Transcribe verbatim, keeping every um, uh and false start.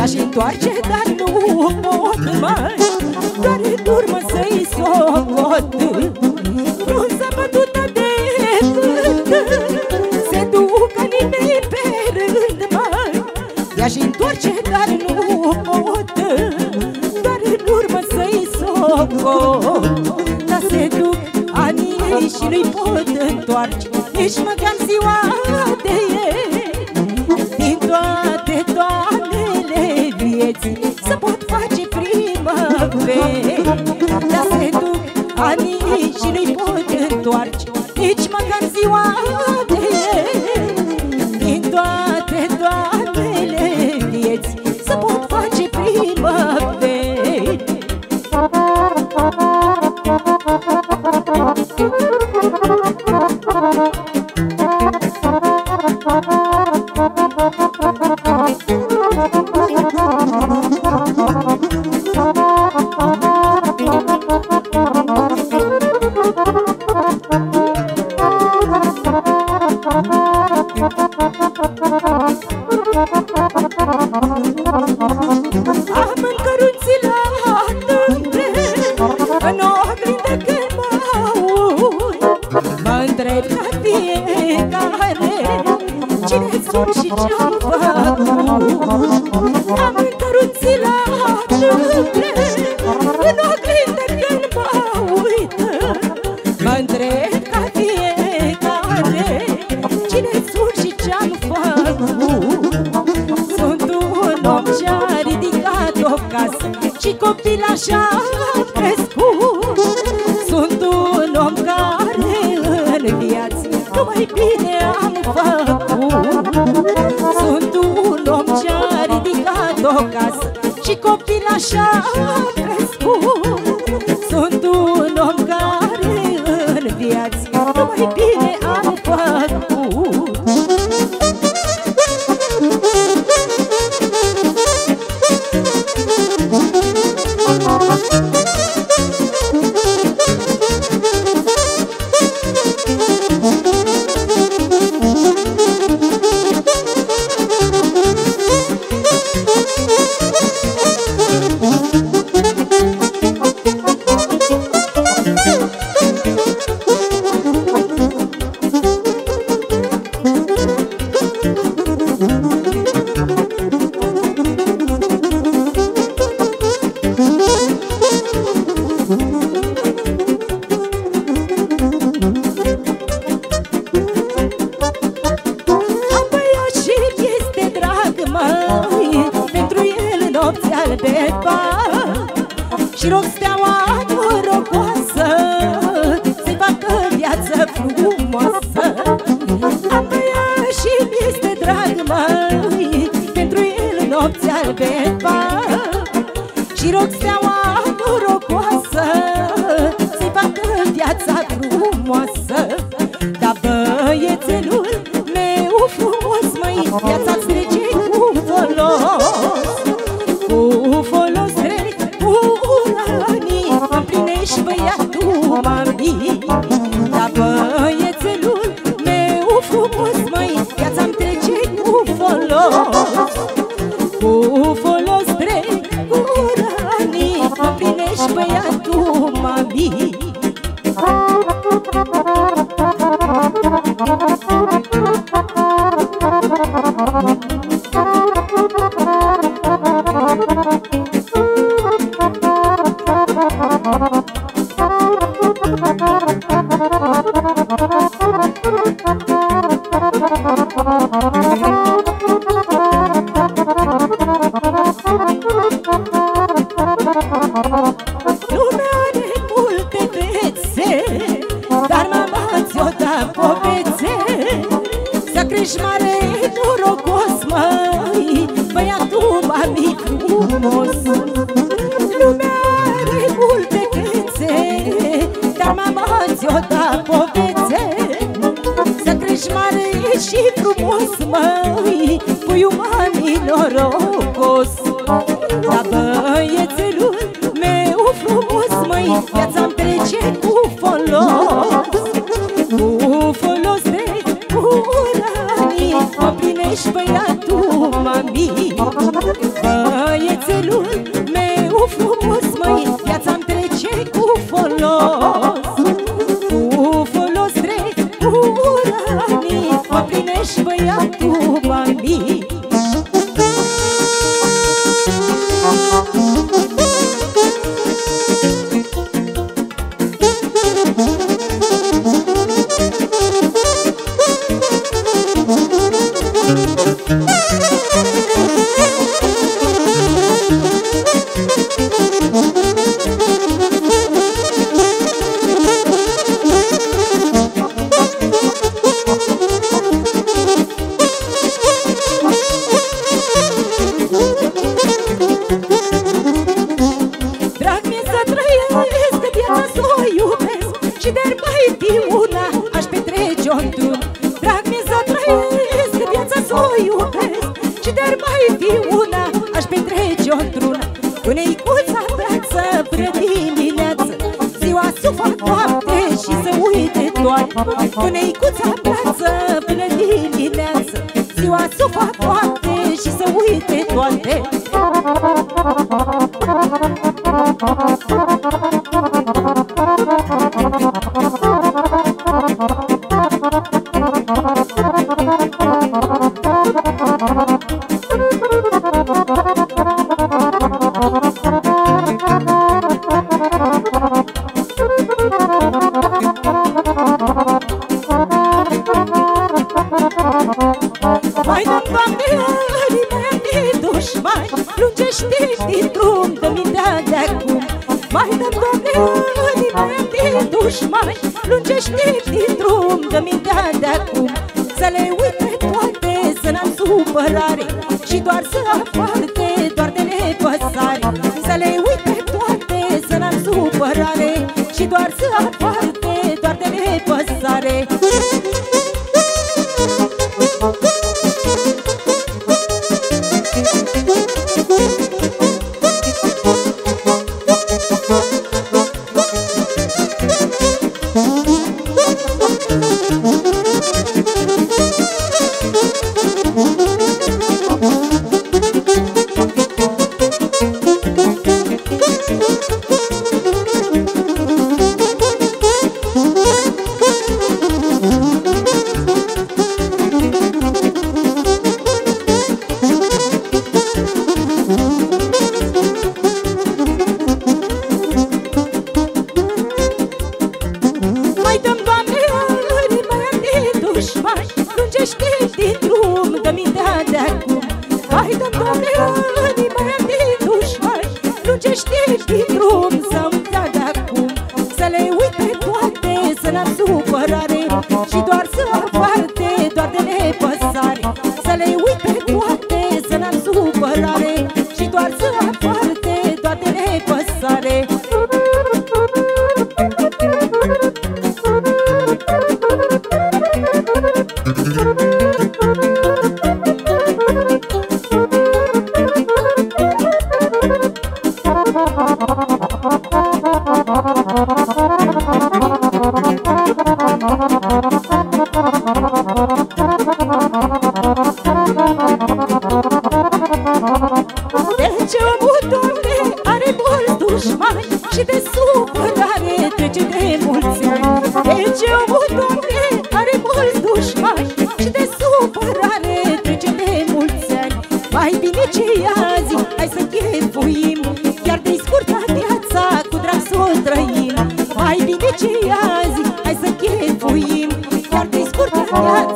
I-aș întoarce, dar nu pot mai, doar în urmă să-i socot. Frunza bătută de vânt, se ducă nimeni pe rând, mai I-aș întoarce, dar nu pot, doar în urmă să-i socot. Dar se duc anii și nu-i pot întoarce nici măcar ziua de ei. Din toate toamnele vieții să pot face primăveri. Dar se duc anii și nu-i pot întoarce nici măcar ziua de ei. Din toate toamnele vieții să pot face primăveri. Am încărunțit la tâmple, în oglindă când mă uit, mă întreb ca fiecare cine sunt și ce-am făcut. Am încărunțit la tâmple, în oglindă când mă uit, mă întreb ca fiecare cine sunt și ce-am făcut. Sunt un om ce-a ridicat o casă și copil așa crescut. Sunt un om care în viață numai bine am făcut. Sunt un om ce-a ridicat o casă și copil așa crescut. Sunt un om care în viață numai bine am făcut. Și rog steaua norocoasă să-i facă viață frumoasă. Am băiat și mi-este drag, măi, pentru el nopți albe var. Și rog steaua norocoasă să-i facă viața frumoasă. Dar băiețelul meu frumos, măi, viața-ți trece cu folos. Cu folos trec cu anii, împlinești băiatul mami. Dar băiețelul meu frumos, măi, viața-mi trece cu folos. Cu folos trec cu anii, împlinești băiatul mami. Lumea are multe fețe, dar mama ți-o dă povețe. Să crești mare norocos, măi, băiatul mami frumos. Lumea are multe fețe, dar mama ți-o dă povețe. Să crești mare și frumos, măi, puiul mami norocos. Dar băiețelul meu frumos, măi, viața-mi trece cu folos. Cu folos trec cu anii, mă plinești, băi, băiatul mami. Băiețelul meu frumos, măi, viața-mi trece cu folos. Cu folos trec uranii, mă plinești băiatul mami. Și de-ar mai fi una, aș petrece-o într-un. Drag mi-e să trăiesc viața să o iubesc. Și de-ar mai fi una, aș petrece-o într-una. Cu neicuța brață până dimineață, ziua să o fac noapte și să uite toate. Cu neicuța brață până dimineață, ziua să o fac noapte și să uite toate. Mai dăm, Doamne, ani de dușmani, lungește din drum de mintea de acum. Mai dăm, Doamne, ani de dușmani, lungește din drum de mintea de acum. Să le uite toate, să n-am supărare și doar să aparte doar de nepăsare. Să le uite toate, să n-am supărare și doar să aparte doar de nepăsare. Mai dăm, Doamne, ani mai de dușmani, lungește din drum de mintea de acum. Mai dăm, Doamne, ani mai de dușmani, lungește din drum să-mi dea de acum. Să le uite toate, să n-am supărare și doar să aparte doar de nepăsare. Să le uite toate, să n-am supărare și doar să aparte doar de nepăsare. Deci omul, Doamne, are mulți dușmani și de supărare trece de mulți ani. Deci omul, Doamne, are mulți dușmani și de supărare trece de mulți ani. Mai bine ce e azi, hai să chefuim, chiar de-i scurta viața cu drag să o trăim. Mai bine ce e azi, hai să chefuim, chiar de-i scurta viața